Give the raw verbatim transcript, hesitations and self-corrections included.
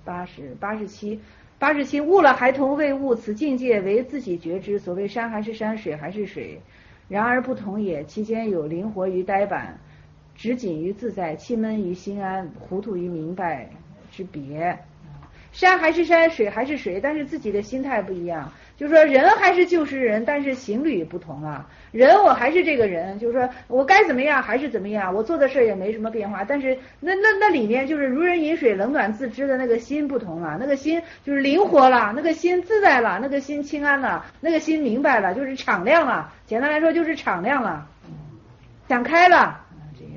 八十八十七八十七，悟了还同未悟，此境界为自己觉知。所谓山还是山，水还是水，然而不同也。其间有灵活于呆板，直紧于自在，气闷于心安，糊涂于明白之别。山还是山，水还是水，但是自己的心态不一样。就是说人还是就是人，但是行旅不同啊。人我还是这个人，就是说我该怎么样还是怎么样，我做的事也没什么变化，但是那那那里面就是如人饮水，冷暖自知的那个心不同了，那个心就是灵活了，那个心自在了，那个心清安了，那个心明白了，就是敞亮了。简单来说就是敞亮了，想开了。